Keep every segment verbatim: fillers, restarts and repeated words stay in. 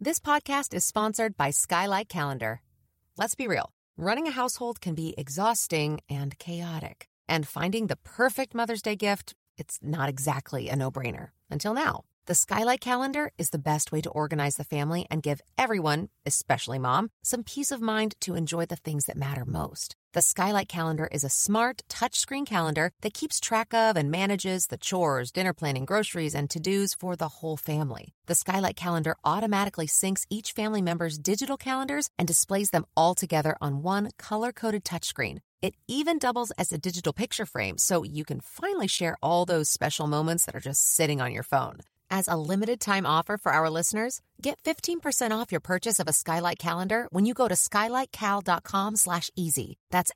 This podcast is sponsored by Skylight Calendar. Let's be real. Running a household can be exhausting and chaotic. And finding the perfect Mother's Day gift, it's not exactly a no-brainer. Until now. The Skylight Calendar is the best way to organize the family and give everyone, especially mom, some peace of mind to enjoy the things that matter most. The Skylight Calendar is a smart, touchscreen calendar that keeps track of and manages the chores, dinner planning, groceries, and to-dos for the whole family. The Skylight Calendar automatically syncs each family member's digital calendars and displays them all together on one color-coded touchscreen. It even doubles as a digital picture frame, so you can finally share all those special moments that are just sitting on your phone. As a limited-time offer for our listeners, get fifteen percent off your purchase of a Skylight Calendar when you go to skylightcal.com slash easy. That's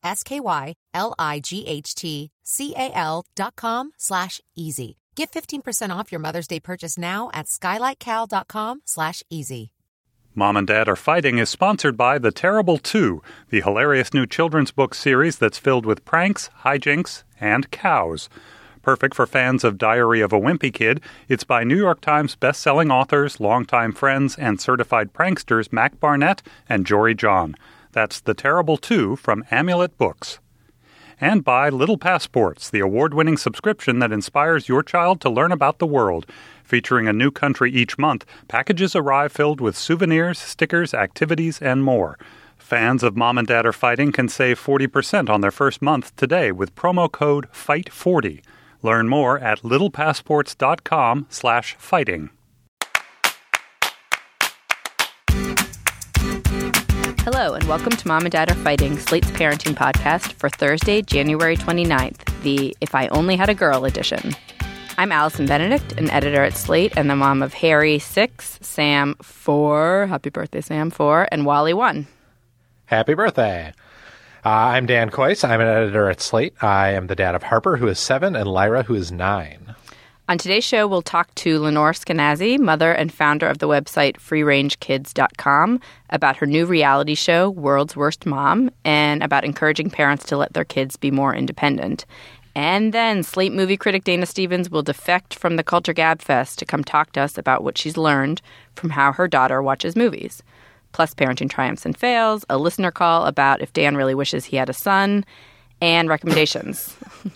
S-K-Y-L-I-G-H-T-C-A-L dot com slash easy. Get fifteen percent off your Mother's Day purchase now at skylightcal.com slash easy. Mom and Dad Are Fighting is sponsored by The Terrible Two, the hilarious new children's book series that's filled with pranks, hijinks, and cows. Perfect for fans of Diary of a Wimpy Kid, it's by New York Times best-selling authors, longtime friends, and certified pranksters Mac Barnett and Jory John. That's The Terrible Two from Amulet Books. And by Little Passports, the award-winning subscription that inspires your child to learn about the world. Featuring a new country each month, packages arrive filled with souvenirs, stickers, activities, and more. Fans of Mom and Dad Are Fighting can save forty percent on their first month today with promo code fight forty. Learn more at littlepassports.com slash fighting. Hello, and welcome to Mom and Dad Are Fighting, Slate's parenting podcast for Thursday, January twenty-ninth, the If I Only Had a Girl edition. I'm Allison Benedict, an editor at Slate and the mom of Harry, six, Sam, four, happy birthday, Sam, four, and Wally, one. Happy birthday. Uh, I'm Dan Kois. I'm an editor at Slate. I am the dad of Harper, who is seven, and Lyra, who is nine. On today's show, we'll talk to Lenore Skenazy, mother and founder of the website free range kids dot com, about her new reality show, World's Worst Mom, and about encouraging parents to let their kids be more independent. And then Slate movie critic Dana Stevens will defect from the Culture Gab Fest to come talk to us about what she's learned from how her daughter watches movies. Plus parenting triumphs and fails, a listener call about if Dan really wishes he had a son, and recommendations.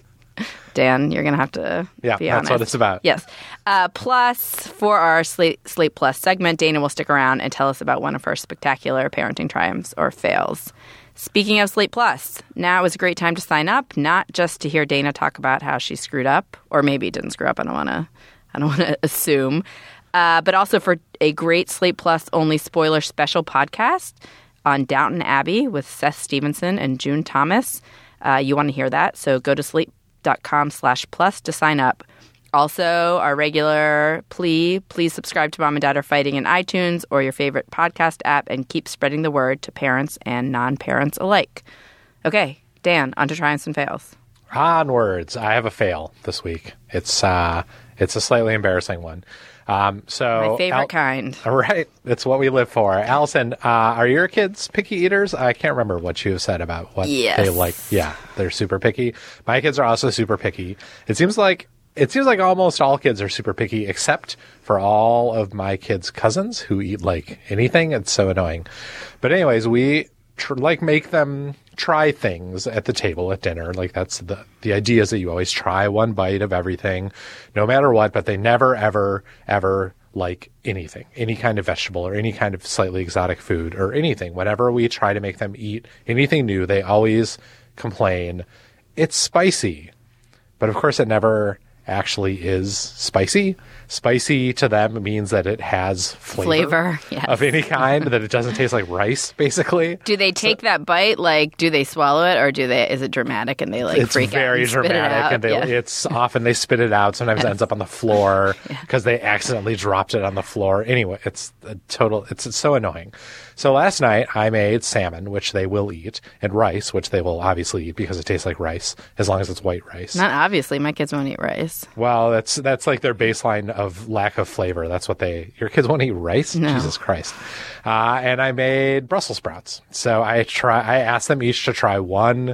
Dan, you're going to have to yeah, be honest. That's what it's about. Yes. Uh, plus, for our Slate, Slate Plus segment, Dana will stick around and tell us about one of her spectacular parenting triumphs or fails. Speaking of Slate Plus, now is a great time to sign up, not just to hear Dana talk about how she screwed up, or maybe didn't screw up. I don't want to. I don't want to assume. Uh, but also for a great Slate Plus only spoiler special podcast on Downton Abbey with Seth Stevenson and June Thomas. Uh, you want to hear that, so go to slate.com slash plus to sign up. Also, our regular plea, please subscribe to Mom and Dad Are Fighting in iTunes or your favorite podcast app and keep spreading the word to parents and non-parents alike. Okay, Dan, on to triumphs and fails. Onwards. I have a fail this week. It's uh, it's a slightly embarrassing one. Um, so My favorite Al- kind. All right. It's what we live for. Allison, uh, are your kids picky eaters? I can't remember what you said about what yes. they like. Yeah, they're super picky. My kids are also super picky. It seems like it seems like almost all kids are super picky, except for all of my kids' cousins who eat like anything. It's so annoying. But anyways, we tr- like make them try things at the table at dinner. Like that's the the idea is that you always try one bite of everything, no matter what, but they never, ever, ever like anything, any kind of vegetable or any kind of slightly exotic food or anything. Whenever we try to make them eat anything new, they always complain, it's spicy. But of course it never actually is spicy. Spicy to them means that it has flavor, Flavor, yes. of any kind, that it doesn't taste like rice, basically. Do they take so, that bite, like, do they swallow it, or do they? Is it dramatic and they, like, it's freak out and spit it out? It's very dramatic, and they, yeah. it's often they spit it out. Sometimes yes. it ends up on the floor because yeah. they accidentally dropped it on the floor. Anyway, it's a total, it's, it's so annoying. So last night I made salmon, which they will eat, and rice, which they will obviously eat because it tastes like rice, as long as it's white rice. Not obviously. My kids won't eat rice. Well, that's that's like their baseline of lack of flavor. That's what they, your kids won't eat rice? No. Jesus Christ. Uh, and I made Brussels sprouts. So I try, I asked them each to try one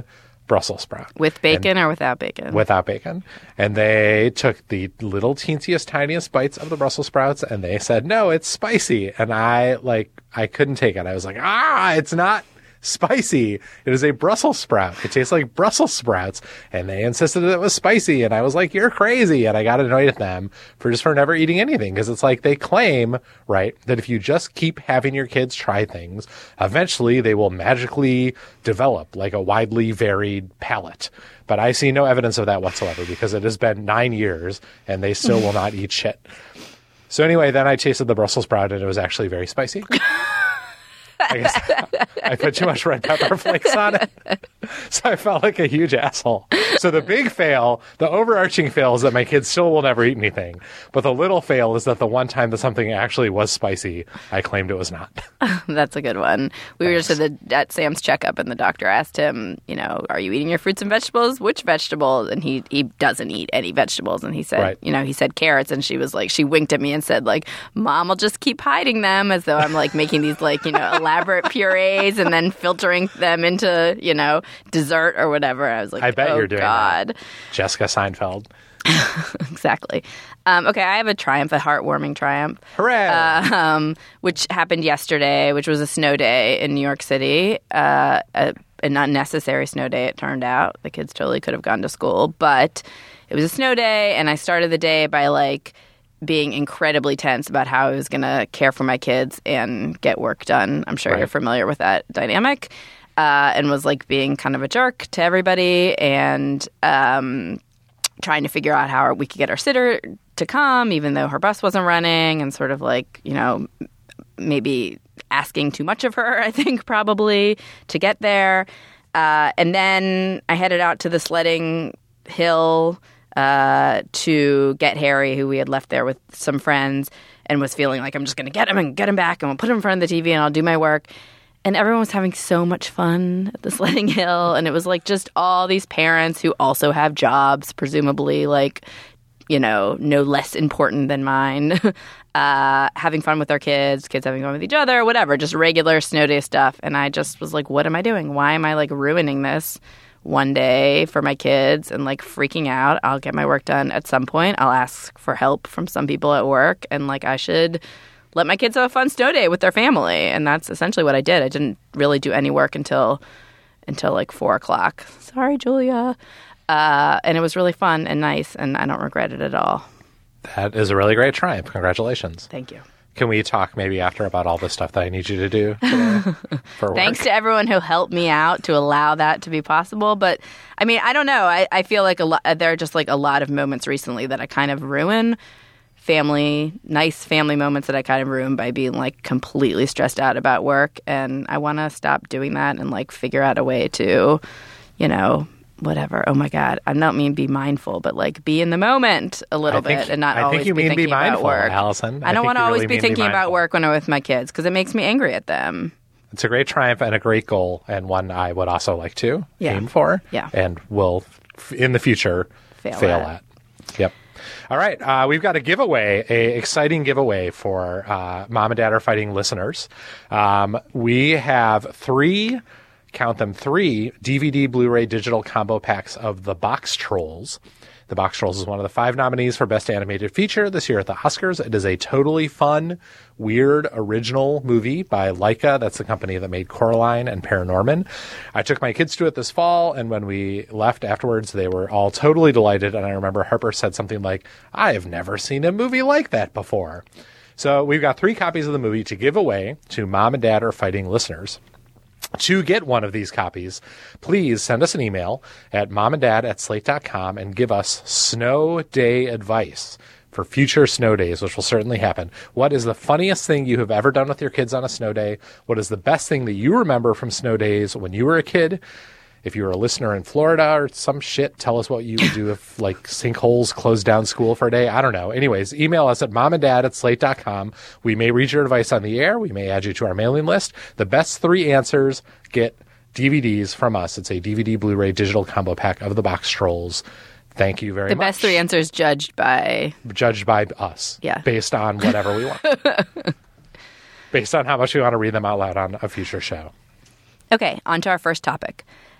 Brussels sprout. With bacon or without bacon? Without bacon. And they took the little teensiest, tiniest bites of the Brussels sprouts and they said, no, it's spicy. And I, like, I couldn't take it. I was like, ah, it's not spicy. It is a Brussels sprout. It tastes like Brussels sprouts. And they insisted that it was spicy. And I was like, you're crazy. And I got annoyed at them for just for never eating anything. Because it's like they claim, right, that if you just keep having your kids try things, eventually they will magically develop like a widely varied palate. But I see no evidence of that whatsoever because it has been nine years and they still will not eat shit. So anyway, then I tasted the Brussels sprout and it was actually very spicy. I guess I put too much red pepper flakes on it. So I felt like a huge asshole. So the big fail, the overarching fail is that my kids still will never eat anything. But the little fail is that the one time that something actually was spicy, I claimed it was not. That's a good one. We Thanks. were just at, the, at Sam's checkup and the doctor asked him, you know, are you eating your fruits and vegetables? Which vegetables? And he, he doesn't eat any vegetables. And he said, right. you know, he said carrots. And she was like, she winked at me and said, like, Mom will just keep hiding them as though I'm like making these like, you know, elaborate purees and then filtering them into, you know, dessert or whatever. I was like, I bet oh, you're doing God. That. Jessica Seinfeld. Exactly. Um, okay, I have a triumph, a heartwarming triumph. Hooray! Uh, um, which happened yesterday, which was a snow day in New York City. Uh, a, an unnecessary snow day, it turned out. The kids totally could have gone to school. But it was a snow day, and I started the day by, like, being incredibly tense about how I was going to care for my kids and get work done. I'm sure right. you're familiar with that dynamic. Uh, and was, like, being kind of a jerk to everybody and um, trying to figure out how we could get our sitter to come, even though her bus wasn't running, and sort of, like, you know, maybe asking too much of her, I think, probably, to get there. Uh, and then I headed out to the sledding hill uh, to get Harry, who we had left there with some friends, and was feeling like I'm just going to get him and get him back, and we'll put him in front of the T V, and I'll do my work. And everyone was having so much fun at the sledding hill. And it was like just all these parents who also have jobs, presumably like, you know, no less important than mine, uh, having fun with their kids, kids having fun with each other, whatever, just regular snow day stuff. And I just was like, what am I doing? Why am I like ruining this one day for my kids and like freaking out? I'll get my work done at some point. I'll ask for help from some people at work. And like I should let my kids have a fun snow day with their family. And that's essentially what I did. I didn't really do any work until until like four o'clock. Sorry, Julia. Uh, and it was really fun and nice, and I don't regret it at all. That is a really great triumph. Congratulations. Thank you. Can we talk maybe after about all the stuff that I need you to do today for work? Thanks to everyone who helped me out to allow that to be possible. But, I mean, I don't know. I, I feel like a lot, there are just like a lot of moments recently that I kind of ruin. Family, nice family moments that I kind of ruin by being like completely stressed out about work. And I want to stop doing that and like figure out a way to, you know, whatever. Oh my God. I don't mean be mindful, but like be in the moment a little think, bit and not I always think you be mean thinking be mindful, about work. Allison. I, I don't want to always really be thinking be about work when I'm with my kids because it makes me angry at them. It's a great triumph and a great goal, and one I would also like to yeah. aim for yeah. and will in the future fail, fail at. at. Yep. All right. Uh, we've got a giveaway, a exciting giveaway for uh, Mom and Dad Are Fighting listeners. Um, we have three, count them, three D V D, Blu-ray, digital combo packs of The Box Trolls. The Box Trolls is one of the five nominees for Best Animated Feature this year at the Oscars. It is a totally fun, weird, original movie by Laika. That's the company that made Coraline and Paranorman. I took my kids to it this fall, and when we left afterwards, they were all totally delighted. And I remember Harper said something like, I have never seen a movie like that before. So we've got three copies of the movie to give away to Mom and Dad Are Fighting listeners. To get one of these copies, please send us an email at momanddad at slate dot com and give us snow day advice for future snow days, which will certainly happen. What is the funniest thing you have ever done with your kids on a snow day? What is the best thing that you remember from snow days when you were a kid? If you were a listener in Florida or some shit, tell us what you would do if, like, sinkholes closed down school for a day. I don't know. Anyways, email us at momanddad at slate dot com. We may read your advice on the air. We may add you to our mailing list. The best three answers get D V Ds from us. It's a D V D, Blu-ray, digital combo pack of The Box Trolls. Thank you very the much. The best three answers judged by... Judged by us. Yeah. Based on whatever we want. Based on how much we want to read them out loud on a future show. Okay, on to our first topic.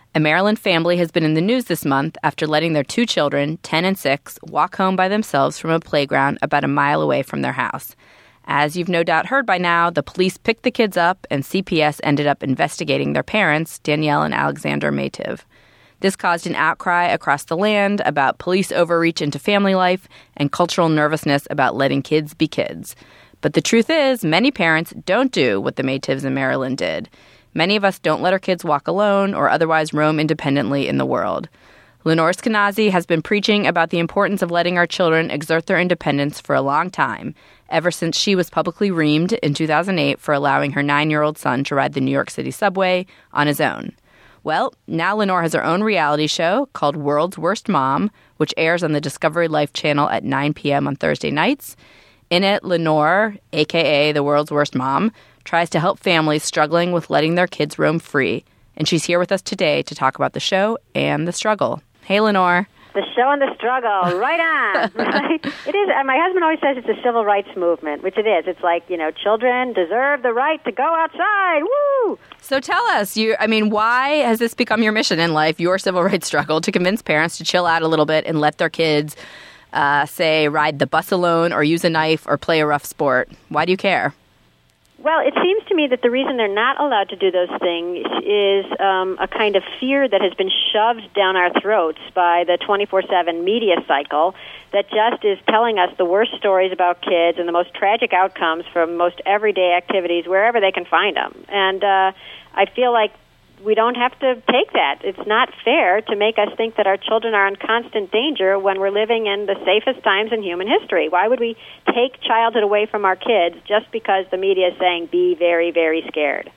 A Maryland family has been in the news this month after letting their two children, ten and six, walk home by themselves from a playground about a mile away from their house. As you've no doubt heard by now, the police picked the kids up and C P S ended up investigating their parents, Danielle and Alexander Maytiv. This caused an outcry across the land about police overreach into family life and cultural nervousness about letting kids be kids. But the truth is, many parents don't do what the Maytivs in Maryland did. Many of us don't let our kids walk alone or otherwise roam independently in the world. Lenore Skenazy has been preaching about the importance of letting our children exert their independence for a long time, ever since she was publicly reamed in two thousand eight for allowing her nine-year-old son to ride the New York City subway on his own. Well, now Lenore has her own reality show called World's Worst Mom, which airs on the Discovery Life channel at nine p.m. on Thursday nights. In it, Lenore, a k a the World's Worst Mom, tries to help families struggling with letting their kids roam free. And she's here with us today to talk about the show and the struggle. Hey, Lenore. The show and the struggle, right on. Right? It is. My husband always says it's a civil rights movement, which it is. It's like, you know, children deserve the right to go outside. Woo! So tell us, you. I mean, why has this become your mission in life, your civil rights struggle, to convince parents to chill out a little bit and let their kids, uh, say, ride the bus alone or use a knife or play a rough sport? Why do you care? Well, it seems to me that the reason they're not allowed to do those things is um, a kind of fear that has been shoved down our throats by the twenty-four seven media cycle that just is telling us the worst stories about kids and the most tragic outcomes from most everyday activities wherever they can find them. And uh, I feel like we don't have to take that. It's not fair to make us think that our children are in constant danger when we're living in the safest times in human history. Why would we take childhood away from our kids just because the media is saying, be very, very scared?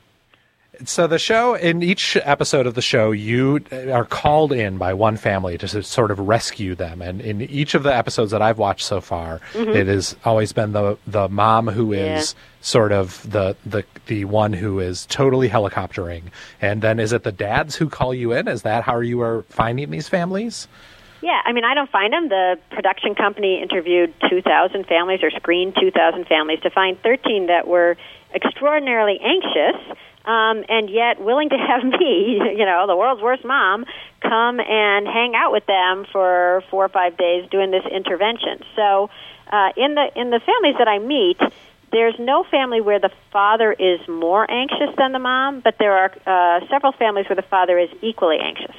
So the show, in each episode of the show, you are called in by one family to sort of rescue them. And in each of the episodes that I've watched so far, mm-hmm. it has always been the the mom who yeah. is sort of the, the the one who is totally helicoptering. And then is it the dads who call you in? Is that how you are finding these families? Yeah, I mean, I don't find them. The production company interviewed two thousand families or screened two thousand families to find thirteen that were extraordinarily anxious, Um, and yet willing to have me, you know, the world's worst mom, come and hang out with them for four or five days doing this intervention. So uh, in the in the families that I meet, there's no family where the father is more anxious than the mom, but there are uh, several families where the father is equally anxious.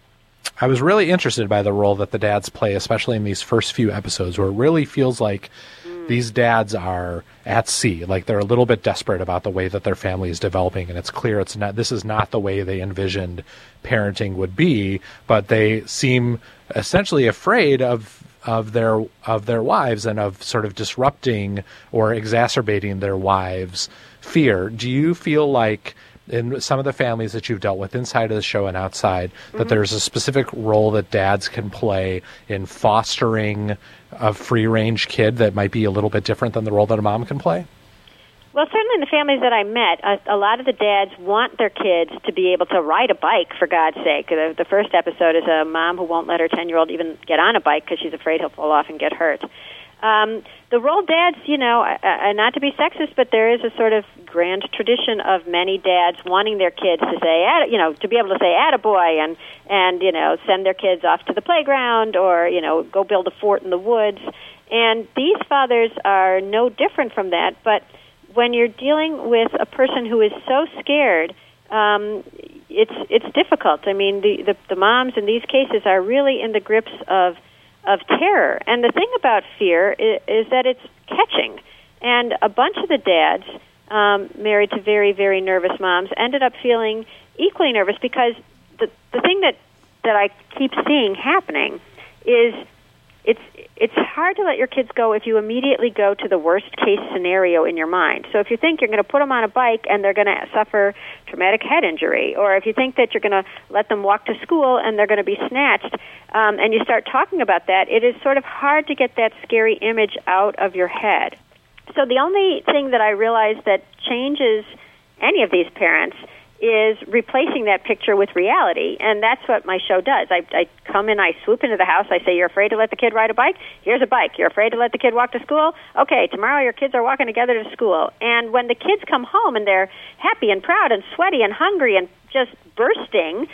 I was really interested by the role that the dads play, especially in these first few episodes, where it really feels like mm. these dads are at sea, like they're a little bit desperate about the way that their family is developing, and it's clear it's not. This is not the way they envisioned parenting would be, but they seem essentially afraid of of their of their wives and of sort of disrupting or exacerbating their wives' fear. Do you feel like, in some of the families that you've dealt with inside of the show and outside, that mm-hmm. there's a specific role that dads can play in fostering a free-range kid that might be a little bit different than the role that a mom can play? Well, certainly in the families that I met, a, a lot of the dads want their kids to be able to ride a bike, for God's sake. The, the first episode is a mom who won't let her ten-year-old even get on a bike because she's afraid he'll fall off and get hurt. Um, the role dads, you know, uh, uh, not to be sexist, but there is a sort of grand tradition of many dads wanting their kids to say, Atta, you know, to be able to say attaboy and, and, you know, send their kids off to the playground or, you know, go build a fort in the woods. And these fathers are no different from that, but when you're dealing with a person who is so scared, um, it's it's difficult. I mean, the, the, the moms in these cases are really in the grips of of terror. And the thing about fear is, is that it's catching. And a bunch of the dads, um, married to very, very nervous moms, ended up feeling equally nervous because the the thing that, that I keep seeing happening is it's it's hard to let your kids go if you immediately go to the worst-case scenario in your mind. So if you think you're going to put them on a bike and they're going to suffer traumatic head injury, or if you think that you're going to let them walk to school and they're going to be snatched, um, and you start talking about that, it is sort of hard to get that scary image out of your head. So the only thing that I realize that changes any of these parents is replacing that picture with reality, and that's what my show does. I, I come in, I swoop into the house, I say, you're afraid to let the kid ride a bike? Here's a bike. You're afraid to let the kid walk to school? Okay, tomorrow your kids are walking together to school. And when the kids come home and they're happy and proud and sweaty and hungry and just bursting,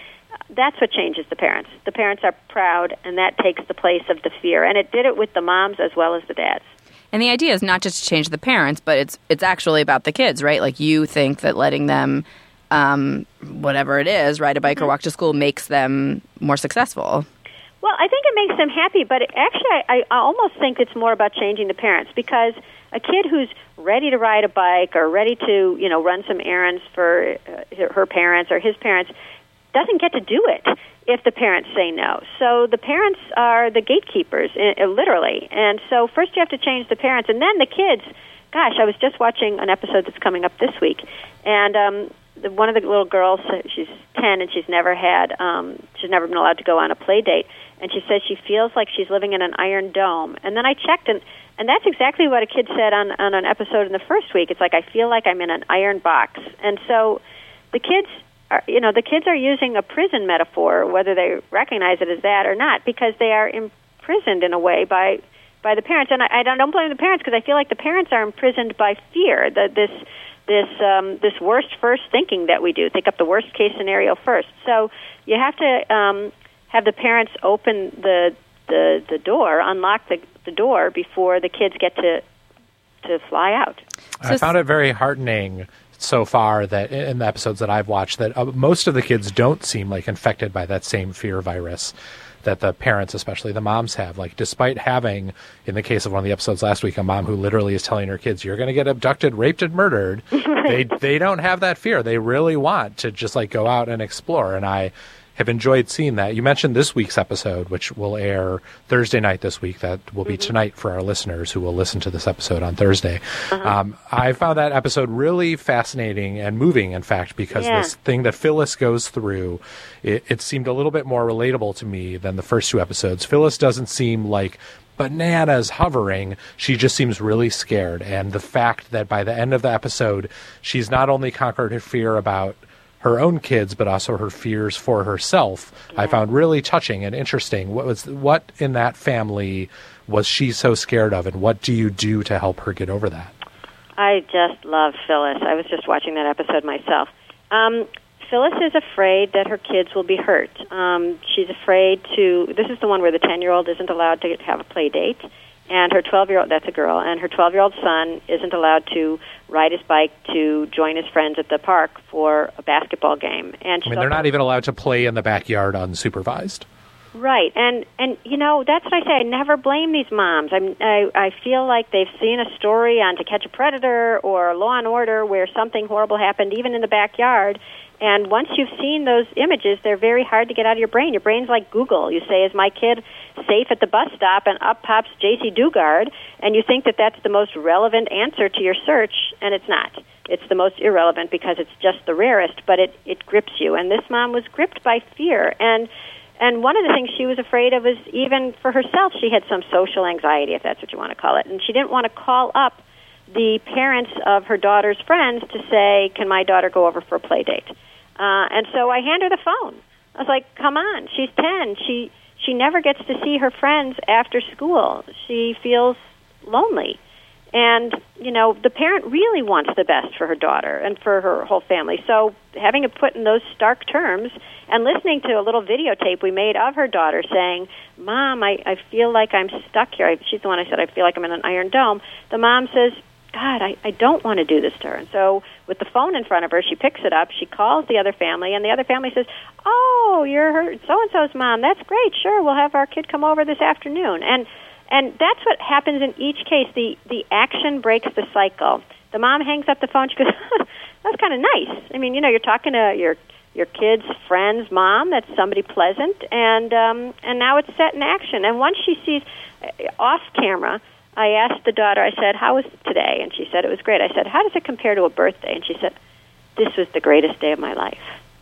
that's what changes the parents. The parents are proud, and that takes the place of the fear. And it did it with the moms as well as the dads. And the idea is not just to change the parents, but it's it's actually about the kids, right? Like you think that letting them, um, whatever it is, ride a bike mm-hmm. or walk to school makes them more successful. Well, I think it makes them happy, but it, actually I, I almost think it's more about changing the parents, because a kid who's ready to ride a bike or ready to, you know, run some errands for uh, her parents or his parents doesn't get to do it if the parents say no. So the parents are the gatekeepers, uh, literally. And so first you have to change the parents, and then the kids. Gosh, I was just watching an episode that's coming up this week, and um, the, one of the little girls, she's ten, and she's never had, um, she's never been allowed to go on a play date. And she says she feels like she's living in an iron dome. And then I checked, and, and that's exactly what a kid said on, on an episode in the first week. It's like, I feel like I'm in an iron box. And so the kids are, you know, the kids are using a prison metaphor, whether they recognize it as that or not, because they are imprisoned in a way by by the parents. And I, I don't blame the parents, because I feel like the parents are imprisoned by fear, the, this this um, this worst first thinking that we do, think up the worst case scenario first. So you have to um, have the parents open the the, the door, unlock the, the door before the kids get to to fly out. I found it very heartening so far that in the episodes that I've watched that uh, most of the kids don't seem like infected by that same fear virus that the parents, especially the moms, have. Like, despite having, in the case of one of the episodes last week, a mom who literally is telling her kids, you're going to get abducted, raped, and murdered, they they don't have that fear. They really want to just, like, go out and explore. And I have enjoyed seeing that. You mentioned this week's episode, which will air Thursday night this week. That will be mm-hmm. tonight for our listeners who will listen to this episode on Thursday. Uh-huh. Um, I found that episode really fascinating and moving, in fact, because yeah. this thing that Phyllis goes through, it, it seemed a little bit more relatable to me than the first two episodes. Phyllis doesn't seem like bananas hovering. She just seems really scared. And the fact that by the end of the episode, she's not only conquered her fear about her own kids, but also her fears for herself, yeah. I found really touching and interesting. What was what in that family was she so scared of, and what do you do to help her get over that? I just love Phyllis. I was just watching that episode myself. Um, Phyllis is afraid that her kids will be hurt. Um, she's afraid to, this is the one where the ten-year-old isn't allowed to have a play date, and her twelve-year-old, that's a girl, and her twelve-year-old son isn't allowed to ride his bike to join his friends at the park for a basketball game. And I mean, they're not even allowed to play in the backyard unsupervised. Right, and and you know, that's what I say. I never blame these moms. I'm, I I feel like they've seen a story on To Catch a Predator or Law and Order where something horrible happened, even in the backyard. And once you've seen those images, they're very hard to get out of your brain. Your brain's like Google. You say, "Is my kid safe at the bus stop?" And up pops J C Dugard, and you think that that's the most relevant answer to your search, and it's not. It's the most irrelevant because it's just the rarest, but it it grips you. And this mom was gripped by fear, and. And one of the things she was afraid of is even for herself, she had some social anxiety, if that's what you want to call it. And she didn't want to call up the parents of her daughter's friends to say, can my daughter go over for a play date? Uh, and so I hand her the phone. I was like, come on, she's ten. She, she never gets to see her friends after school. She feels lonely. And, you know, the parent really wants the best for her daughter and for her whole family. So having it put in those stark terms and listening to a little videotape we made of her daughter saying, Mom, I, I feel like I'm stuck here. I, she's the one I said, I feel like I'm in an iron dome. The mom says, God, I, I don't want to do this to her. And so with the phone in front of her, she picks it up, she calls the other family, and the other family says, oh, you're her so-and-so's mom. That's great. Sure, we'll have our kid come over this afternoon. And And that's what happens in each case. The the action breaks the cycle. The mom hangs up the phone. She goes, that's kind of nice. I mean, you know, you're talking to your your kid's friend's mom. That's somebody pleasant. And um, and now it's set in action. And once she sees, off camera, I asked the daughter, I said, how was today? And she said, it was great. I said, how does it compare to a birthday? And she said, this was the greatest day of my life.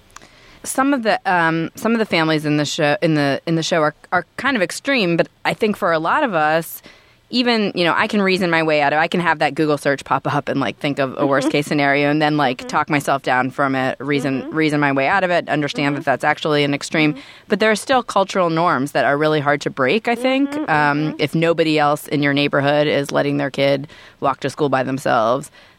Some of the um, some of the families in the show in the in the show are are kind of extreme, but I think for a lot of us, even you know, I can reason my way out of it. I can have that Google search pop up and like think of a mm-hmm. worst case scenario, and then like mm-hmm. talk myself down from it, reason mm-hmm. reason my way out of it, understand mm-hmm. that that's actually an extreme. Mm-hmm. But there are still cultural norms that are really hard to break. I think mm-hmm. um, if nobody else in your neighborhood is letting their kid walk to school by themselves.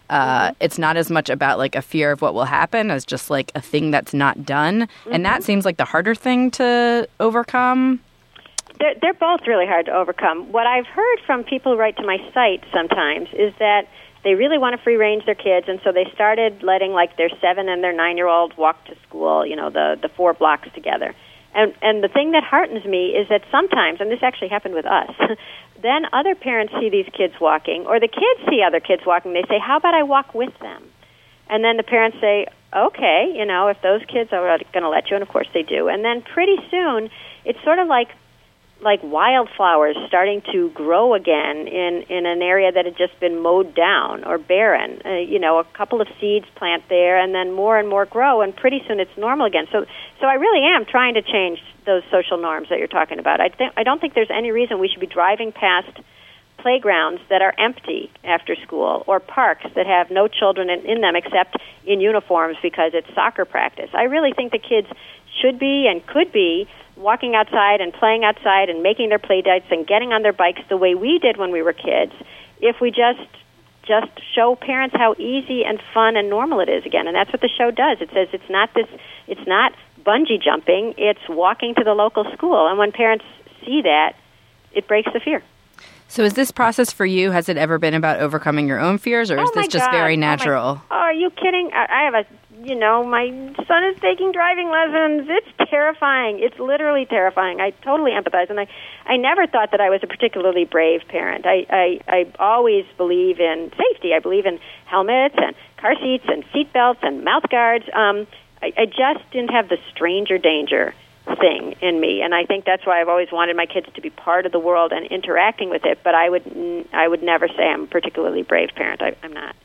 Uh, mm-hmm. It's not as much about like a fear of what will happen as just like a thing that's not done. Mm-hmm. And that seems like the harder thing to overcome. They're, they're both really hard to overcome. What I've heard from people who write to my site sometimes is that they really want to free range their kids, and so they started letting like their seven and their nine-year-old walk to school, you know, the, the four blocks together. And and the thing that heartens me is that sometimes, and this actually happened with us, then other parents see these kids walking, or the kids see other kids walking. They say, how about I walk with them? And then the parents say, okay, you know, if those kids are going to let you, and of course they do. And then pretty soon, it's sort of like like wildflowers starting to grow again in, in an area that had just been mowed down or barren. Uh, you know, a couple of seeds plant there, and then more and more grow, and pretty soon it's normal again. So, so I really am trying to change those social norms that you're talking about. I think I don't think there's any reason we should be driving past playgrounds that are empty after school, or parks that have no children in, in them except in uniforms because it's soccer practice. I really think the kids should be and could be walking outside and playing outside and making their play dates and getting on their bikes the way we did when we were kids, if we just just show parents how easy and fun and normal it is again. And that's what the show does. It says it's not this, it's not bungee jumping, it's walking to the local school. And when parents see that, it breaks the fear. So is this process for you, has it ever been about overcoming your own fears, or is oh this just God. very natural? Oh, my, oh, are you kidding? I, I have a, you know, my son is taking driving lessons. It's terrifying. It's literally terrifying. I totally empathize. And I, I never thought that I was a particularly brave parent. I, I, I always believe in safety. I believe in helmets and car seats and seat belts and mouth guards. Um, I, I just didn't have the stranger danger thing in me, and I think that's why I've always wanted my kids to be part of the world and interacting with it, but I would I would never say I'm a particularly brave parent. I, I'm not.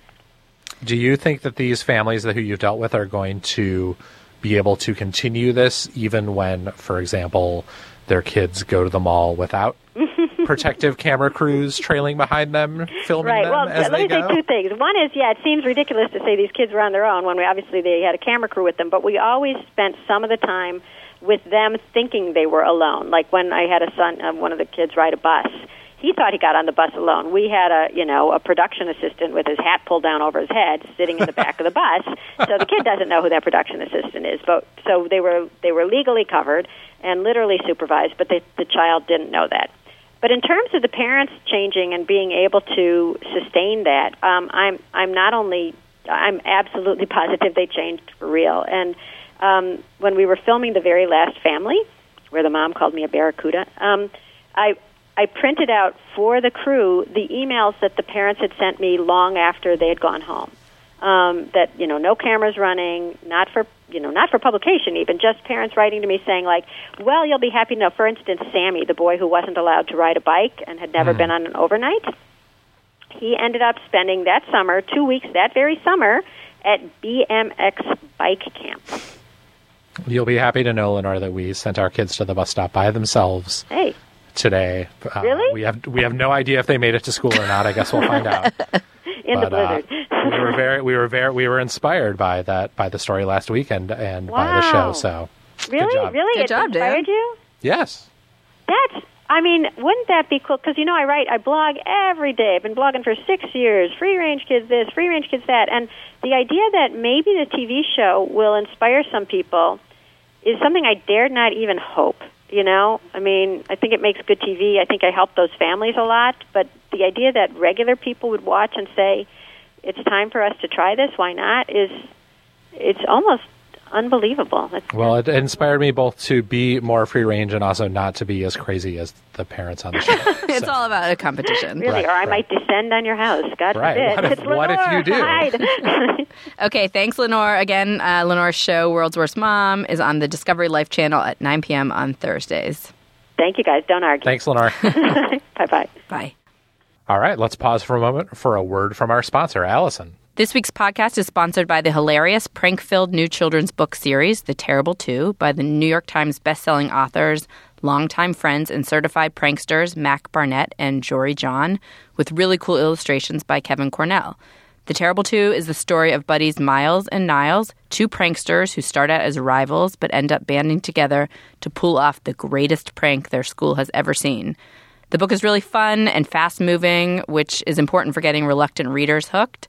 Do you think that these families that who you've dealt with are going to be able to continue this even when, for example, their kids go to the mall without protective camera crews trailing behind them, filming right. them well, as let they me go? say two things. One is, yeah, it seems ridiculous to say these kids were on their own when we obviously they had a camera crew with them, but we always spent some of the time with them thinking they were alone. Like when I had a son, uh, one of the kids ride a bus, he thought he got on the bus alone. We had a, you know, a production assistant with his hat pulled down over his head, sitting in the back of the bus. So the kid doesn't know who that production assistant is. But so they were they were legally covered and literally supervised, but they, the child didn't know that. But in terms of the parents changing and being able to sustain that, um, I'm I'm not only I'm absolutely positive they changed for real. And Um, when we were filming The Very Last Family, where the mom called me a barracuda, um, I I printed out for the crew the emails that the parents had sent me long after they had gone home. Um, that, you know, no cameras running, not for you know not for publication even, just parents writing to me saying like, well, you'll be happy to know. For instance, Sammy, the boy who wasn't allowed to ride a bike and had never mm. been on an overnight, he ended up spending that summer, two weeks that very summer, at B M X bike camp. You'll be happy to know, Lenore, that we sent our kids to the bus stop by themselves hey. today. Uh, really? We have we have no idea if they made it to school or not. I guess we'll find out. In but, the blizzard. uh, we were very we were very we were inspired by that by the story last weekend and wow. by the show. So really, good job. really, good it job, inspired Dan. you? Yes. That's. I mean, wouldn't that be cool? Because, you know, I write, I blog every day. I've been blogging for six years. Free range kids this, free range kids that. And the idea that maybe the T V show will inspire some people is something I dared not even hope, you know? I mean, I think it makes good T V. I think I help those families a lot. But the idea that regular people would watch and say, it's time for us to try this, why not, is it's almost unbelievable. It's well, it inspired me both to be more free range and also not to be as crazy as the parents on the show. It's so. all about a competition. Really, right, or I right. might descend on your house. God right. forbid. What if, it's what if you do? Hide. Okay, thanks, Lenore. Again, uh, Lenore's show, World's Worst Mom, is on the Discovery Life channel at nine p.m. on Thursdays. Thank you, guys. Don't argue. Thanks, Lenore. Bye-bye. Bye. All right, let's pause for a moment for a word from our sponsor, Allison. This week's podcast is sponsored by the hilarious, prank-filled new children's book series, The Terrible Two, by the New York Times bestselling authors, longtime friends and certified pranksters Mac Barnett and Jory John, with really cool illustrations by Kevin Cornell. The Terrible Two is the story of buddies Miles and Niles, two pranksters who start out as rivals but end up banding together to pull off the greatest prank their school has ever seen. The book is really fun and fast-moving, which is important for getting reluctant readers hooked.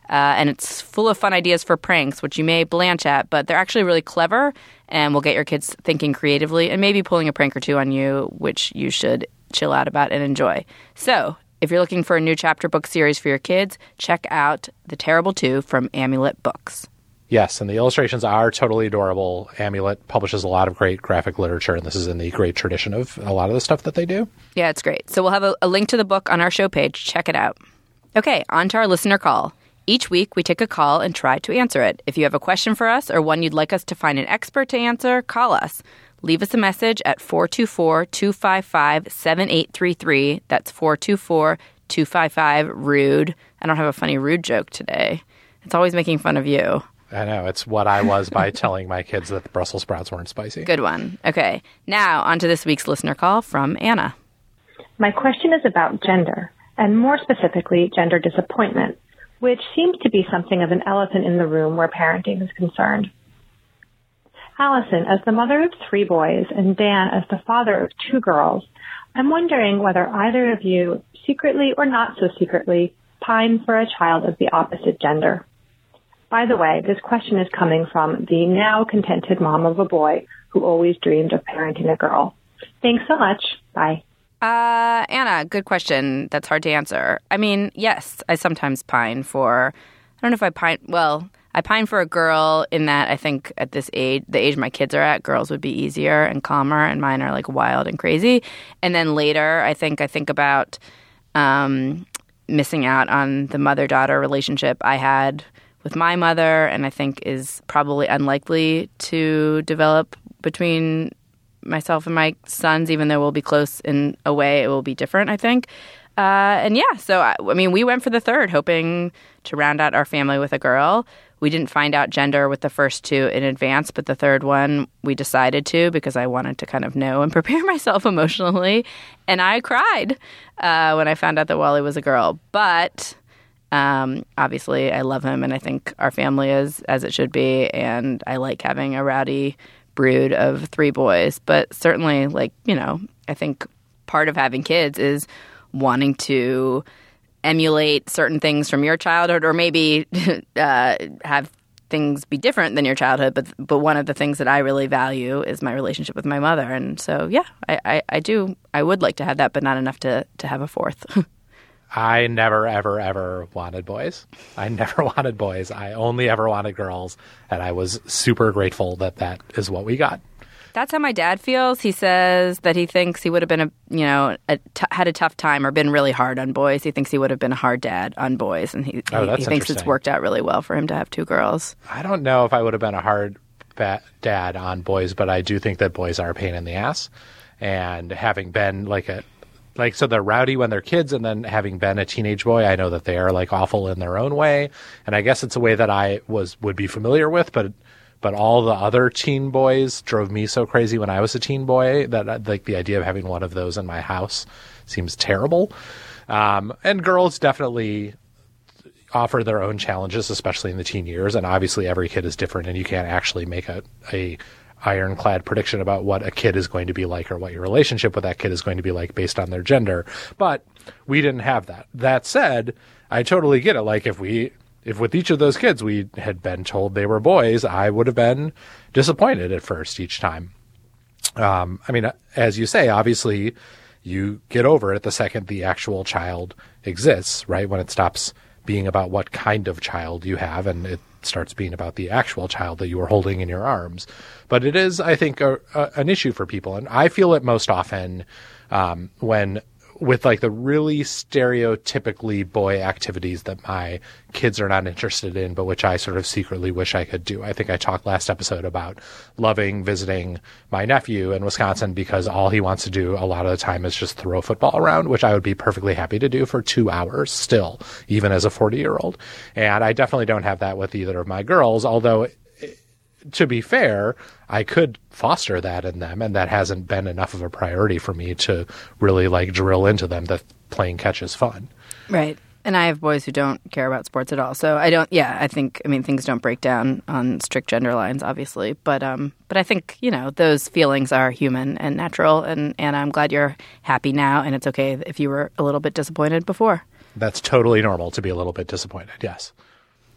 Uh, and it's full of fun ideas for pranks, which you may blanch at, but they're actually really clever and will get your kids thinking creatively and maybe pulling a prank or two on you, which you should chill out about and enjoy. So if you're looking for a new chapter book series for your kids, check out The Terrible Two from Amulet Books. Yes, and the illustrations are totally adorable. Amulet publishes a lot of great graphic literature, and this is in the great tradition of a lot of the stuff that they do. Yeah, it's great. So we'll have a, a link to the book on our show page. Check it out. Okay, on to our listener call. Each week, we take a call and try to answer it. If you have a question for us or one you'd like us to find an expert to answer, call us. Leave us a message at four two four, two five five, seven eight three three. That's four two four, two five five, RUDE. I don't have a funny rude joke today. It's always making fun of you. I know. It's what I was by telling my kids that the Brussels sprouts weren't spicy. Good one. Okay. Now, on to this week's listener call from Anna. My question is about gender, and more specifically, gender disappointment, which seems to be something of an elephant in the room where parenting is concerned. Allison, as the mother of three boys, and Dan, as the father of two girls, I'm wondering whether either of you, secretly or not so secretly, pine for a child of the opposite gender. By the way, this question is coming from the now contented mom of a boy who always dreamed of parenting a girl. Thanks so much. Bye. Uh, Anna, good question. That's hard to answer. I mean, yes, I sometimes pine for, I don't know if I pine, well, I pine for a girl in that I think at this age, the age my kids are at, girls would be easier and calmer, and mine are like wild and crazy. And then later, I think I think about um, missing out on the mother-daughter relationship I had with my mother, and I think is probably unlikely to develop between myself and my sons, even though we'll be close in a way, it will be different, I think. Uh, and yeah, so, I, I mean, we went for the third, hoping to round out our family with a girl. We didn't find out gender with the first two in advance, but the third one we decided to because I wanted to kind of know and prepare myself emotionally. And I cried uh, when I found out that Wally was a girl. But um, obviously I love him, and I think our family is as it should be. And I like having a rowdy brood of three boys. But certainly, like, you know, I think part of having kids is wanting to emulate certain things from your childhood, or maybe uh, have things be different than your childhood. But but one of the things that I really value is my relationship with my mother. And so, yeah, I, I, I do. I would like to have that, but not enough to, to have a fourth. I never, ever, ever wanted boys. I never wanted boys. I only ever wanted girls. And I was super grateful that that is what we got. That's how my dad feels. He says that he thinks he would have been a, you know, a t- had a tough time or been really hard on boys. He thinks he would have been a hard dad on boys, and he, oh, he, he thinks it's worked out really well for him to have two girls. I don't know if I would have been a hard ba- dad on boys, but I do think that boys are a pain in the ass. And having been like a, like, so they're rowdy when they're kids, and then having been a teenage boy, I know that they are like awful in their own way. And I guess it's a way that I was, would be familiar with, but But all the other teen boys drove me so crazy when I was a teen boy that, like, the idea of having one of those in my house seems terrible. Um, and girls definitely offer their own challenges, especially in the teen years. And obviously every kid is different, and you can't actually make a, a ironclad prediction about what a kid is going to be like or what your relationship with that kid is going to be like based on their gender. But we didn't have that. That said, I totally get it. Like, if we... If with each of those kids we had been told they were boys, I would have been disappointed at first each time. Um, I mean, as you say, obviously you get over it the second the actual child exists, right? When it stops being about what kind of child you have and it starts being about the actual child that you are holding in your arms. But it is, I think, a, a, an issue for people. And I feel it most often um, when with like the really stereotypically boy activities that my kids are not interested in, but which I sort of secretly wish I could do. I think I talked last episode about loving visiting my nephew in Wisconsin because all he wants to do a lot of the time is just throw a football around, which I would be perfectly happy to do for two hours still, even as a forty-year-old. And I definitely don't have that with either of my girls, although to be fair, I could foster that in them, and that hasn't been enough of a priority for me to really like drill into them that playing catch is fun. Right. And I have boys who don't care about sports at all. So I don't, yeah, I think, I mean, things don't break down on strict gender lines, obviously. But um, but I think, you know, those feelings are human and natural. And, and I'm glad you're happy now. And it's okay if you were a little bit disappointed before. That's totally normal to be a little bit disappointed, yes.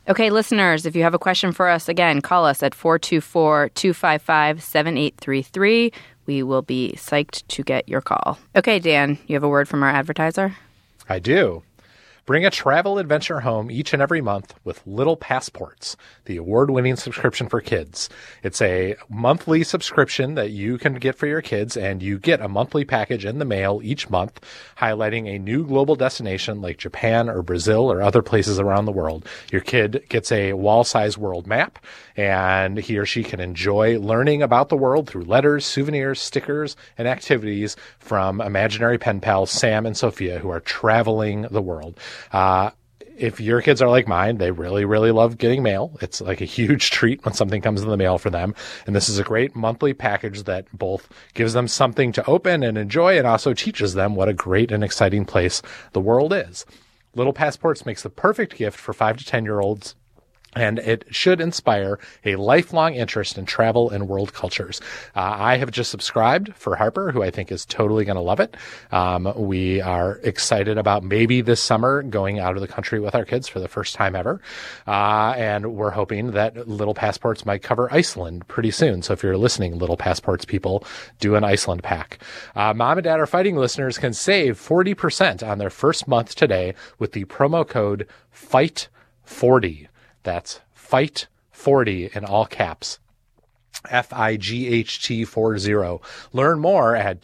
Okay, listeners, if you have a question for us, again, call us at four two four, two five five, seven eight three three. We will be psyched to get your call. Okay, Dan, you have a word from our advertiser? I do. Bring a travel adventure home each and every month with Little Passports, the award-winning subscription for kids. It's a monthly subscription that you can get for your kids, and you get a monthly package in the mail each month highlighting a new global destination like Japan or Brazil or other places around the world. Your kid gets a wall-size world map, and he or she can enjoy learning about the world through letters, souvenirs, stickers, and activities from imaginary pen pals Sam and Sophia, who are traveling the world. Uh, if your kids are like mine, they really, really love getting mail. It's like a huge treat when something comes in the mail for them. And this is a great monthly package that both gives them something to open and enjoy and also teaches them what a great and exciting place the world is. Little Passports makes the perfect gift for five to ten year olds. And it should inspire a lifelong interest in travel and world cultures. Uh, I have just subscribed for Harper, who I think is totally going to love it. Um, we are excited about maybe this summer going out of the country with our kids for the first time ever. Uh, and we're hoping that Little Passports might cover Iceland pretty soon. So if you're listening, Little Passports people, do an Iceland pack. Uh, Mom and Dad Are Fighting listeners can save forty percent on their first month today with the promo code fight forty. That's fight forty in all caps. F I G H T forty. Learn more at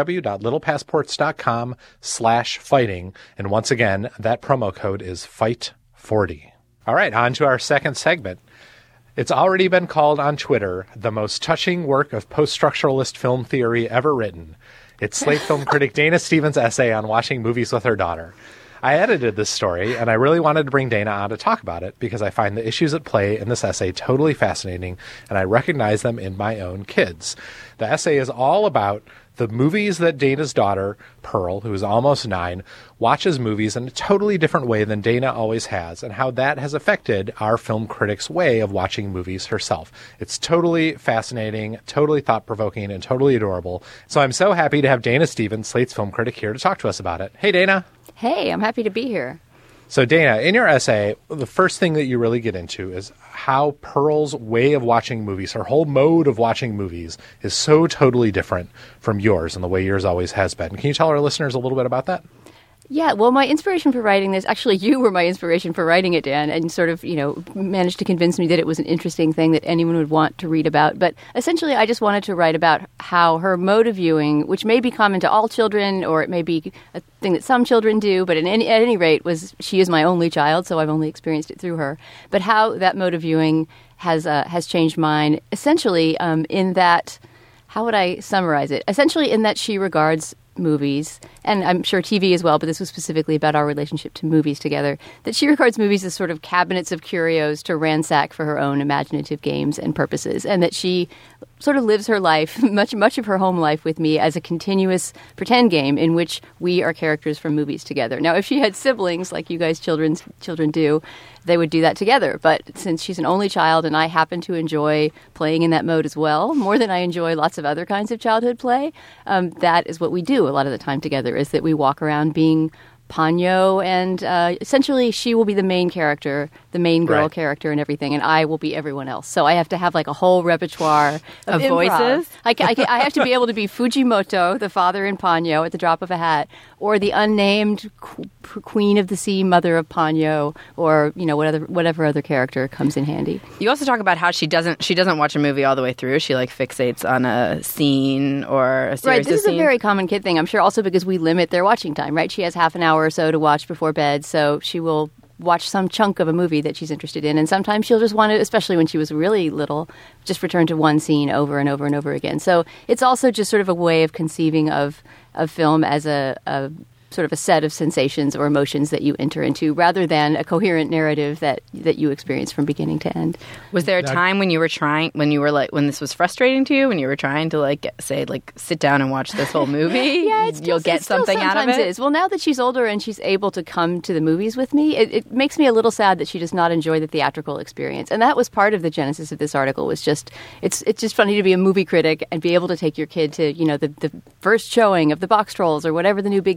www.littlepassports.com slash fighting. And once again, that promo code is fight forty. All right, on to our second segment. It's already been called on Twitter the most touching work of post-structuralist film theory ever written. It's Slate film critic Dana Stevens' essay on watching movies with her daughter. I edited this story, and I really wanted to bring Dana on to talk about it because I find the issues at play in this essay totally fascinating, and I recognize them in my own kids. The essay is all about the movies that Dana's daughter, Pearl, who is almost nine, watches movies in a totally different way than Dana always has, and how that has affected our film critic's way of watching movies herself. It's totally fascinating, totally thought-provoking, and totally adorable. So I'm so happy to have Dana Stevens, Slate's film critic, here to talk to us about it. Hey, Dana. Hey, I'm happy to be here. So, Dana, in your essay, the first thing that you really get into is how Pearl's way of watching movies, her whole mode of watching movies, is so totally different from yours and the way yours always has been. Can you tell our listeners a little bit about that? Yeah, well, my inspiration for writing this, actually, you were my inspiration for writing it, Dan, and sort of, you know, managed to convince me that it was an interesting thing that anyone would want to read about. But essentially, I just wanted to write about how her mode of viewing, which may be common to all children, or it may be a thing that some children do, but at any, at any rate, was she is my only child, so I've only experienced it through her. But how that mode of viewing has uh, has changed mine, essentially, um, in that, how would I summarize it? Essentially, in that she regards movies, and I'm sure T V as well, but this was specifically about our relationship to movies together, that she regards movies as sort of cabinets of curios to ransack for her own imaginative games and purposes, and that she sort of lives her life, much much of her home life with me, as a continuous pretend game in which we are characters from movies together. Now, if she had siblings, like you guys children, children do, they would do that together. But since she's an only child and I happen to enjoy playing in that mode as well, more than I enjoy lots of other kinds of childhood play, um, that is what we do a lot of the time together, is that we walk around being Ponyo, and uh, essentially she will be the main character, the main girl right. character and everything, and I will be everyone else. So I have to have like a whole repertoire of, of voices. I, I, I have to be able to be Fujimoto, the father in Ponyo, at the drop of a hat, or the unnamed qu- queen of the sea, mother of Ponyo, or you know whatever whatever other character comes in handy. You also talk about how she doesn't she doesn't watch a movie all the way through. She like fixates on a scene or a series right. This of is scenes. a very common kid thing. I'm sure also because we limit their watching time. Right. She has half an hour or so to watch before bed, so she will watch some chunk of a movie that she's interested in, and sometimes she'll just want to, especially when she was really little, just return to one scene over and over and over again. So it's also just sort of a way of conceiving of, of film as a, a sort of a set of sensations or emotions that you enter into, rather than a coherent narrative that, that you experience from beginning to end. Was there a time when you were trying, when you were like, when this was frustrating to you, when you were trying to like get, say, like sit down and watch this whole movie? yeah, it's you'll just, get it still something out of it. Is. Well, now that she's older and she's able to come to the movies with me, it, it makes me a little sad that she does not enjoy the theatrical experience. And that was part of the genesis of this article. Was just it's it's just funny to be a movie critic and be able to take your kid to you know the the first showing of the Box Trolls or whatever the new big kid movie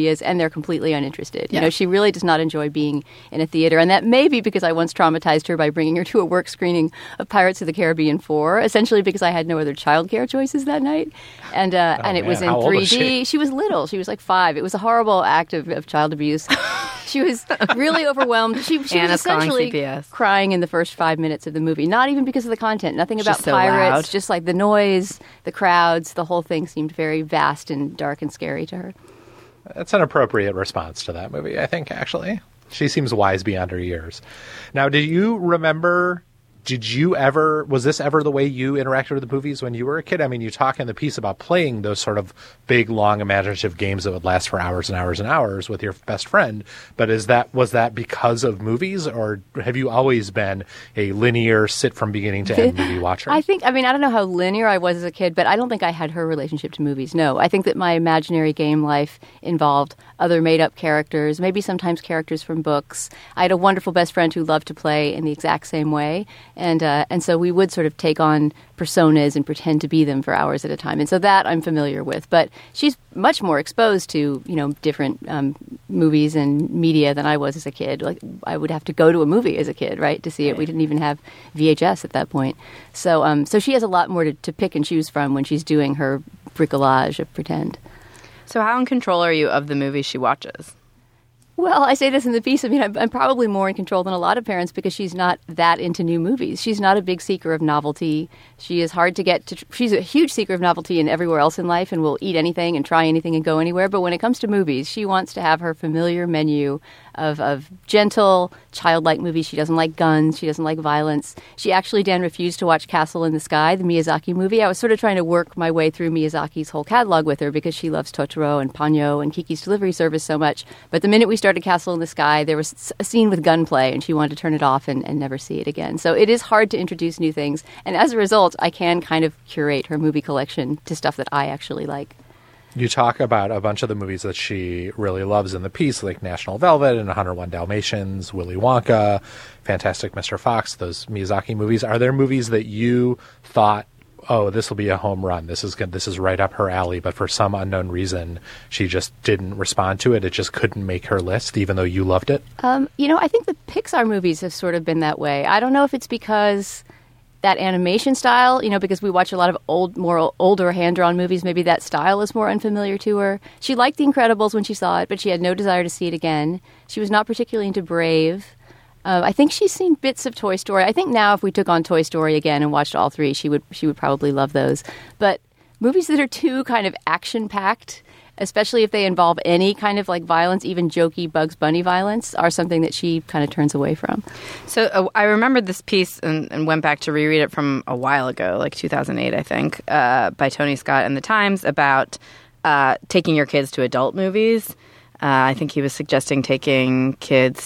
movie is, and they're completely uninterested. Yeah. You know, she really does not enjoy being in a theater, and that may be because I once traumatized her by bringing her to a work screening of Pirates of the Caribbean four, essentially because I had no other childcare choices that night, and uh, Oh, and it man. was in How old three D. was she? She was little. She was like five. It was a horrible act of, of child abuse. She was really overwhelmed. She, she was Anna's calling essentially C P S. crying in the first five minutes of the movie. Not even because of the content. Nothing about Just so pirates. loud. Just like the noise, the crowds, the whole thing seemed very vast and dark and scary to her. That's an appropriate response to that movie, I think, actually. She seems wise beyond her years. Now, do you remember, did you ever, was this ever the way you interacted with the movies when you were a kid? I mean, you talk in the piece about playing those sort of big, long, imaginative games that would last for hours and hours and hours with your best friend. But is that, was that because of movies, or have you always been a linear, sit from beginning to end movie watcher? I think, I mean, I don't know how linear I was as a kid, but I don't think I had her relationship to movies. No, I think that my imaginary game life involved other made-up characters, maybe sometimes characters from books. I had a wonderful best friend who loved to play in the exact same way, and uh, and so we would sort of take on personas and pretend to be them for hours at a time. And so that I'm familiar with. But she's much more exposed to, you know, different um, movies and media than I was as a kid. Like, I would have to go to a movie as a kid, right, to see it. We didn't even have V H S at that point. So um, so she has a lot more to, to pick and choose from when she's doing her bricolage of pretend. So how in control are you of the movies she watches? Well, I say this in the piece. I mean, I'm, I'm probably more in control than a lot of parents because she's not that into new movies. She's not a big seeker of novelty. She is hard to get to. She's a huge seeker of novelty in everywhere else in life and will eat anything and try anything and go anywhere. But when it comes to movies, she wants to have her familiar menu of, of gentle, childlike movies. She doesn't like guns. She doesn't like violence. She actually, Dan, refused to watch Castle in the Sky, the Miyazaki movie. I was sort of trying to work my way through Miyazaki's whole catalog with her because she loves Totoro and Ponyo and Kiki's Delivery Service so much. But the minute we started Castle in the Sky, there was a scene with gunplay, and she wanted to turn it off and, and never see it again. So it is hard to introduce new things. And as a result, I can kind of curate her movie collection to stuff that I actually like. You talk about a bunch of the movies that she really loves in the piece, like National Velvet and one oh one Dalmatians, Willy Wonka, Fantastic Mister Fox, those Miyazaki movies. Are there movies that you thought, oh, this will be a home run, this is good, this is right up her alley, but for some unknown reason she just didn't respond to it, it just couldn't make her list, even though you loved it? Um, you know, I think the Pixar movies have sort of been that way. I don't know if it's because that animation style, you know, because we watch a lot of old, more older hand-drawn movies, maybe that style is more unfamiliar to her. She liked The Incredibles when she saw it, but she had no desire to see it again. She was not particularly into Brave. Uh, I think she's seen bits of Toy Story. I think now if we took on Toy Story again and watched all three, she would she would probably love those. But movies that are too kind of action-packed, especially if they involve any kind of like violence, even jokey Bugs Bunny violence, are something that she kind of turns away from. So uh, I remembered this piece and, and went back to reread it from a while ago, like two thousand eight, I think, uh, by Tony Scott in The Times about uh, taking your kids to adult movies. Uh, I think he was suggesting taking kids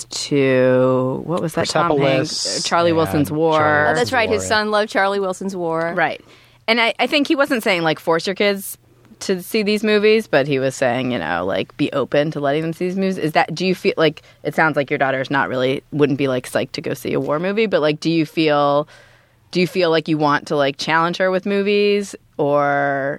to, what was that, Tom Hanks? Charlie and Wilson's War. Charlie Oh, that's right. His War, son loved Charlie Wilson's War. Right. And I, I think he wasn't saying, like, force your kids to see these movies, but he was saying, you know, like, be open to letting them see these movies. Is that, do you feel, like, it sounds like your daughter's not really, wouldn't be, like, psyched to go see a war movie, but, like, do you feel, do you feel like you want to, like, challenge her with movies, or...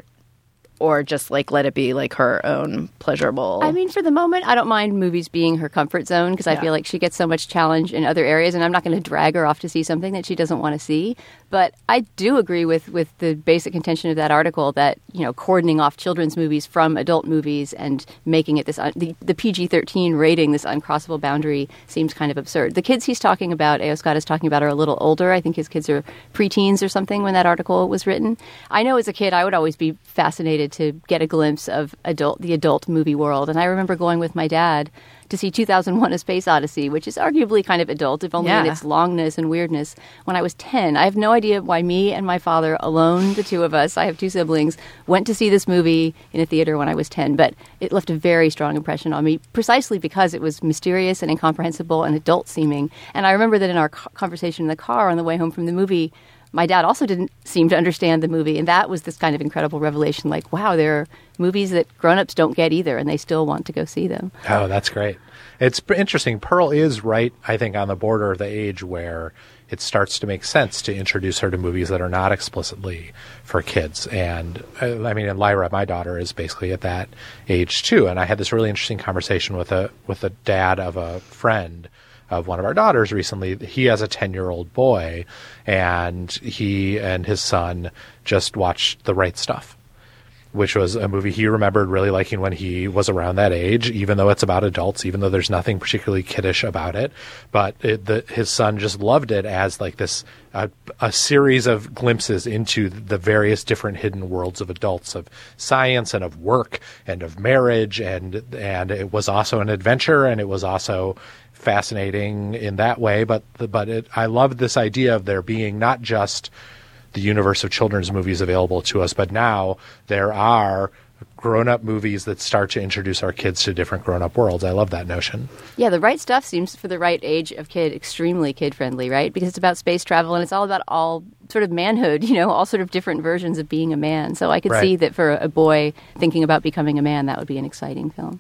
or just, like, let it be, like, her own pleasurable... I mean, for the moment, I don't mind movies being her comfort zone because I Yeah. feel like she gets so much challenge in other areas, and I'm not going to drag her off to see something that she doesn't want to see. But I do agree with, with the basic contention of that article that, you know, cordoning off children's movies from adult movies and making it this... Un- the, the P G thirteen rating, this uncrossable boundary, seems kind of absurd. The kids he's talking about, A O. Scott is talking about, are a little older. I think his kids are preteens or something when that article was written. I know as a kid, I would always be fascinated to get a glimpse of adult the adult movie world. And I remember going with my dad to see two thousand one: A Space Odyssey, which is arguably kind of adult, if only in Yeah. its longness and weirdness, when I was ten. I have no idea why me and my father, alone, the two of us, I have two siblings, went to see this movie in a theater when I was ten. But it left a very strong impression on me, precisely because it was mysterious and incomprehensible and adult-seeming. And I remember that in our co- conversation in the car on the way home from the movie, my dad also didn't seem to understand the movie. And that was this kind of incredible revelation, like, wow, there are movies that grown-ups don't get either, and they still want to go see them. Oh, that's great. It's interesting. Pearl is right, I think, on the border of the age where it starts to make sense to introduce her to movies that are not explicitly for kids. And I mean, and Lyra, my daughter, is basically at that age too. And I had this really interesting conversation with a with a dad of a friend of one of our daughters recently. He has a ten-year-old boy, and he and his son just watched The Right Stuff, which was a movie he remembered really liking when he was around that age, even though it's about adults, even though there's nothing particularly kiddish about it. But it, the, his son just loved it as like this, uh, a series of glimpses into the various different hidden worlds of adults, of science and of work and of marriage. And, and it was also an adventure, and it was also fascinating in that way. But, but it, I loved this idea of there being not just the universe of children's movies available to us, but now there are grown-up movies that start to introduce our kids to different grown-up worlds. I love that notion. Yeah, The Right Stuff seems, for the right age of kid, extremely kid-friendly, right? Because it's about space travel, and it's all about all sort of manhood, you know, all sort of different versions of being a man. So I could Right. see that for a boy thinking about becoming a man, that would be an exciting film.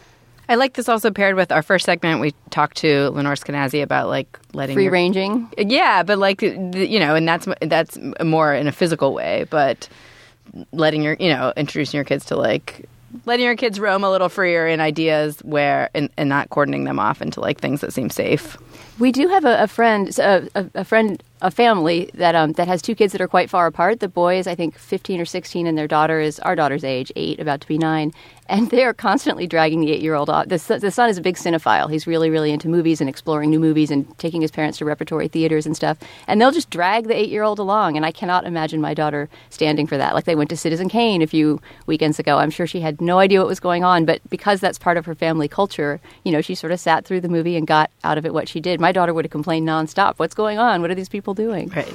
I like this also paired with our first segment. We talked to Lenore Skenazy about like letting Free your, ranging. yeah, but like the, you know, and that's that's more in a physical way, but letting your you know introducing your kids to like letting your kids roam a little freer in ideas where and, and not cordoning them off into like things that seem safe. We do have a, a friend, a, a, a friend, a family that um, that has two kids that are quite far apart. The boy is, I think, fifteen or sixteen, and their daughter is our daughter's age, eight, about to be nine. And they are constantly dragging the eight-year-old off. The, the son is a big cinephile. He's really, really into movies and exploring new movies and taking his parents to repertory theaters and stuff. And they'll just drag the eight-year-old along. And I cannot imagine my daughter standing for that. Like they went to Citizen Kane a few weekends ago. I'm sure she had no idea what was going on. But because that's part of her family culture, you know, she sort of sat through the movie and got out of it what she did. My daughter would have complained nonstop. What's going on? What are these people doing? Right.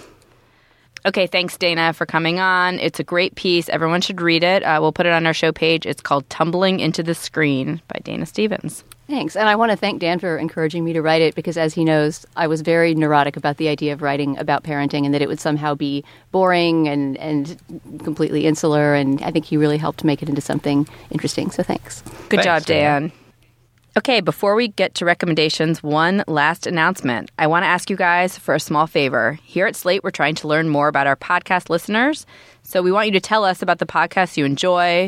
Okay, thanks, Dana, for coming on. It's a great piece. Everyone should read it. Uh, we'll put it on our show page. It's called Tumbling into the Screen by Dana Stevens. Thanks. And I want to thank Dan for encouraging me to write it because, as he knows, I was very neurotic about the idea of writing about parenting and that it would somehow be boring and, and completely insular. And I think he really helped make it into something interesting. So thanks. Good Thanks, job, Dan. Dan. Okay, before we get to recommendations, one last announcement. I want to ask you guys for a small favor. Here at Slate, we're trying to learn more about our podcast listeners. So we want you to tell us about the podcasts you enjoy,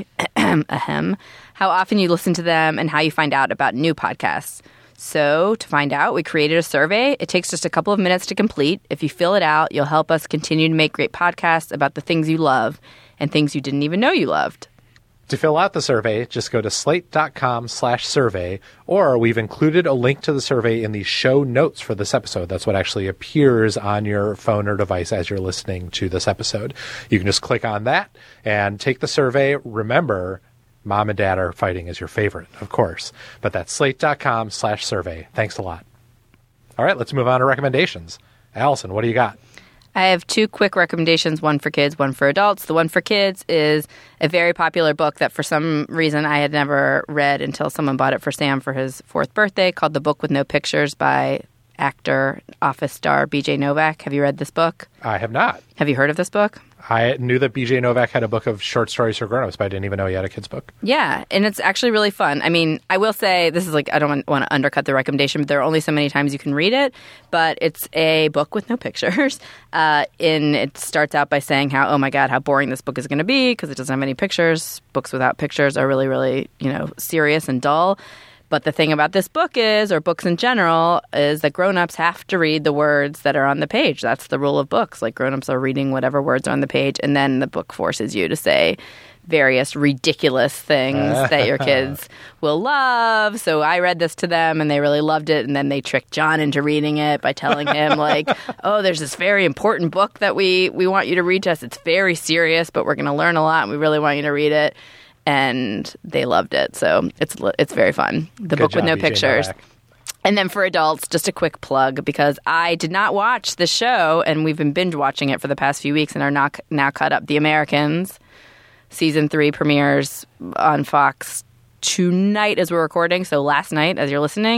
ahem, how often you listen to them, and how you find out about new podcasts. So to find out, we created a survey. It takes just a couple of minutes to complete. If you fill it out, you'll help us continue to make great podcasts about the things you love and things you didn't even know you loved. To fill out the survey, just go to slate.com slash survey, or we've included a link to the survey in the show notes for this episode. That's what actually appears on your phone or device as you're listening to this episode. You can just click on that and take the survey. Remember, Mom and Dad Are Fighting is your favorite, of course, but that's slate.com slash survey. Thanks a lot. All right, let's move on to recommendations. Allison, what do you got? I have two quick recommendations, one for kids, one for adults. The one for kids is a very popular book that for some reason I had never read until someone bought it for Sam for his fourth birthday, called The Book with No Pictures by actor, Office star B J Novak. Have you read this book? I have not. Have you heard of this book? I knew that B J Novak had a book of short stories for grown-ups, but I didn't even know he had a kid's book. Yeah, and it's actually really fun. I mean, I will say, this is like, I don't want, want to undercut the recommendation, but there are only so many times you can read it, but it's a book with no pictures. Uh, and it starts out by saying how, oh my God, how boring this book is going to be because it doesn't have any pictures. Books without pictures are really, really, you know, serious and dull. But the thing about this book is, or books in general, is that grown-ups have to read the words that are on the page. That's the rule of books. Like, grown-ups are reading whatever words are on the page, and then the book forces you to say various ridiculous things that your kids will love. So I read this to them, and they really loved it, and then they tricked John into reading it by telling him, like, oh, there's this very important book that we, we want you to read to us. It's very serious, but we're going to learn a lot, and we really want you to read it. And they loved it. So it's it's very fun. The Good book job, with no B J pictures. Novak. And then for adults, just a quick plug, because I did not watch the show, and we've been binge watching it for the past few weeks and are not now caught up. The Americans, season three premieres on Fox tonight as we're recording. So last night, as you're listening,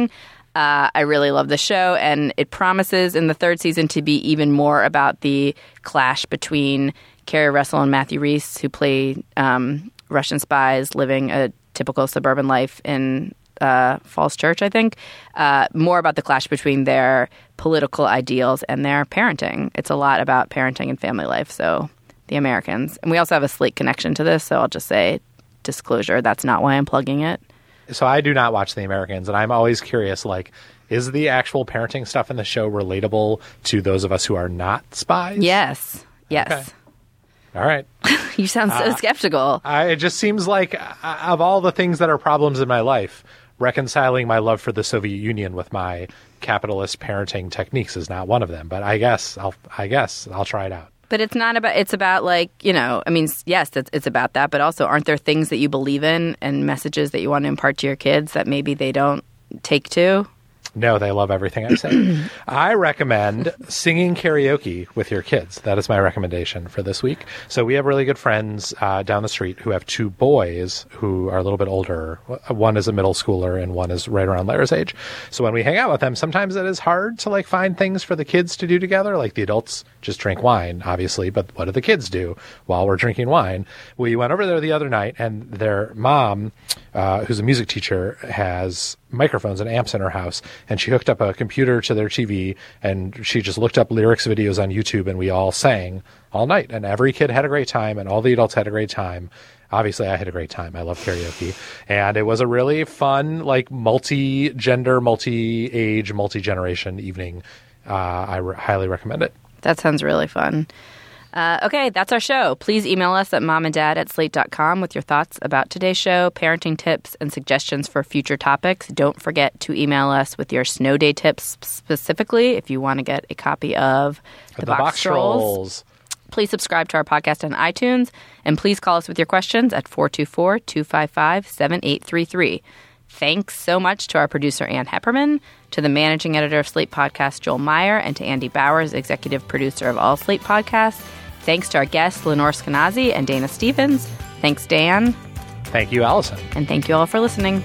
Uh, I really love the show, and it promises in the third season to be even more about the clash between Kerry Russell and Matthew Rhys, who play um, Russian spies living a typical suburban life in uh, Falls Church, I think. Uh, more about the clash between their political ideals and their parenting. It's a lot about parenting and family life, so The Americans. And we also have a Slate connection to this, so I'll just say, disclosure, that's not why I'm plugging it. So I do not watch The Americans, and I'm always curious, like, is the actual parenting stuff in the show relatable to those of us who are not spies? Yes. Yes. Okay. All right. You sound so uh, skeptical. I, it just seems like, uh, of all the things that are problems in my life, reconciling my love for the Soviet Union with my capitalist parenting techniques is not one of them. But I guess I'll, I guess I'll try it out. But it's not about, it's about like, you know, I mean, yes, it's, it's about that, but also aren't there things that you believe in and messages that you want to impart to your kids that maybe they don't take to? No, they love everything I say. I recommend singing karaoke with your kids. That is my recommendation for this week. So we have really good friends uh, down the street who have two boys who are a little bit older. One is a middle schooler and one is right around Lara's age. So when we hang out with them, sometimes it is hard to like find things for the kids to do together. Like the adults just drink wine, obviously, but what do the kids do while we're drinking wine? We went over there the other night and their mom, uh, who's a music teacher, has microphones and amps in her house, and she hooked up a computer to their T V and she just looked up lyrics videos on YouTube, and we all sang all night, and every kid had a great time and all the adults had a great time. Obviously I had a great time. I love karaoke, and it was a really fun, like multi-gender, multi-age, multi-generation evening. Uh, I re- highly recommend it. That sounds really fun. Uh, okay, that's our show. Please email us at momanddad at slate dot com with your thoughts about today's show, parenting tips, and suggestions for future topics. Don't forget to email us with your snow day tips specifically if you want to get a copy of The, the Box, Box Trolls. Trolls. Please subscribe to our podcast on iTunes, and please call us with your questions at four two four, two five five, seven eight three three. Thanks so much to our producer, Ann Hepperman, to the managing editor of Slate Podcast, Joel Meyer, and to Andy Bowers, executive producer of all Slate Podcasts. Thanks to our guests, Lenore Skenazy and Dana Stevens. Thanks, Dan. Thank you, Allison. And thank you all for listening.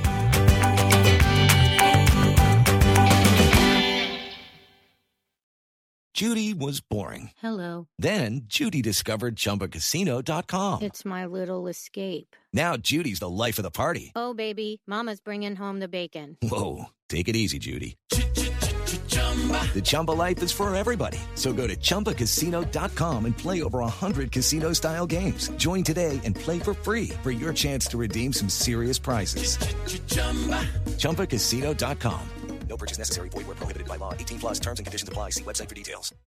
Judy was boring. Hello. Then Judy discovered Chumba Casino dot com. It's my little escape. Now Judy's the life of the party. Oh, baby, mama's bringing home the bacon. Whoa, take it easy, Judy. The Chumba life is for everybody. So go to Chumba Casino dot com and play over one hundred casino-style games. Join today and play for free for your chance to redeem some serious prizes. Chumba Casino dot com. No purchase necessary. Void where prohibited by law. eighteen plus terms and conditions apply. See website for details.